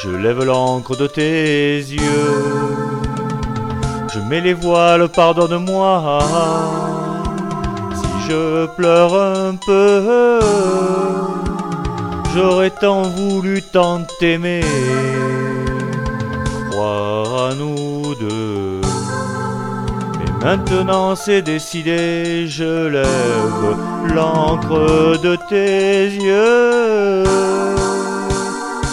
Je lève l'encre de tes yeux, je mets les voiles, pardonne-moi si je pleure un peu. J'aurais tant voulu tant t'aimer, croire à nous deux. Mais maintenant c'est décidé, je lève l'encre de tes yeux.